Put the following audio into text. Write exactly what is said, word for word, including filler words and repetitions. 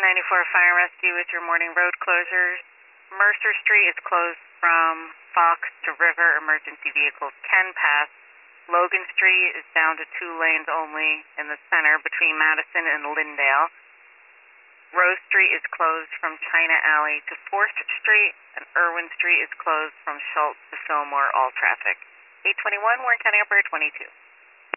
ninety-four Fire and Rescue with your morning road closures. Mercer Street is closed from Fox to River. Emergency vehicles can pass. Logan Street is down to two lanes only in the center between Madison and Lyndale. Rose Street is closed from China Alley to fourth Street, and Irwin Street is closed from Schultz to Fillmore, all traffic. eight twenty-one, Warren County Operator twenty-two.